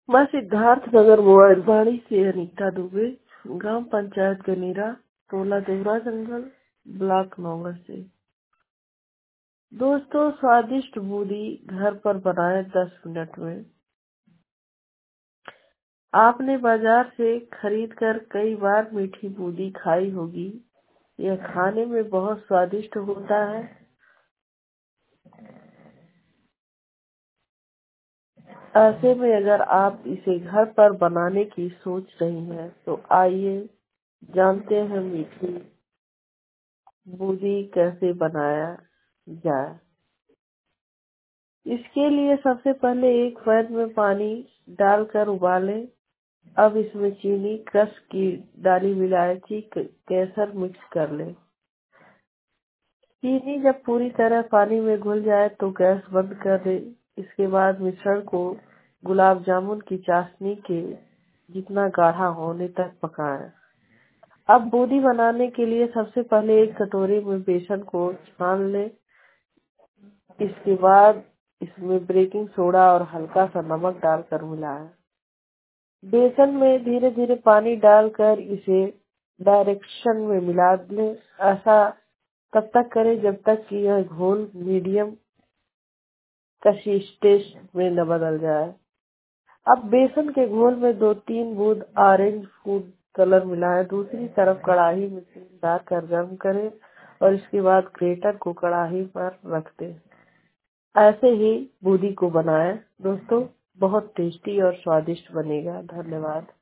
मैं सिद्धार्थ नगर मोबाइलवाड़ी से अनीता दुबे, ग्राम पंचायत गनीरा, टोला देवरा जंगल, ब्लॉक नौगढ़ से। दोस्तों, स्वादिष्ट बूंदी घर पर बनाए 10 मिनट में। आपने बाजार से खरीद कर कई बार मीठी बूंदी खाई होगी। यह खाने में बहुत स्वादिष्ट होता है। ऐसे में अगर आप इसे घर पर बनाने की सोच रही हैं तो आइए जानते हैं मीठी बूंदी कैसे बनाया जाए। इसके लिए सबसे पहले एक पैन में पानी डालकर उबालें। अब इसमें चीनी, क्रश की डाली इलायची, केसर मिक्स कर लें। चीनी जब पूरी तरह पानी में घुल जाए तो गैस बंद कर दें। इसके बाद मिश्रण को गुलाब जामुन की चाशनी के जितना गाढ़ा होने तक पकाएं। अब बूंदी बनाने के लिए सबसे पहले एक कटोरी में बेसन को छान लें। इसके बाद इसमें बेकिंग सोडा और हल्का सा नमक डालकर मिलाएं। बेसन में धीरे धीरे पानी डालकर इसे डायरेक्शन में मिला लें। ऐसा तब तक करें जब तक कि यह घोल मीडियम कंसिस्टेंसी में न बदल जाए। अब बेसन के घोल में 2-3 बूंद ऑरेंज फूड कलर मिलाएं। दूसरी तरफ कढ़ाई में तेल डालकर गर्म करें और इसके बाद ग्रेटर को कढ़ाई पर रख दें। ऐसे ही बूंदी को बनाएं। दोस्तों, बहुत टेस्टी और स्वादिष्ट बनेगा। धन्यवाद।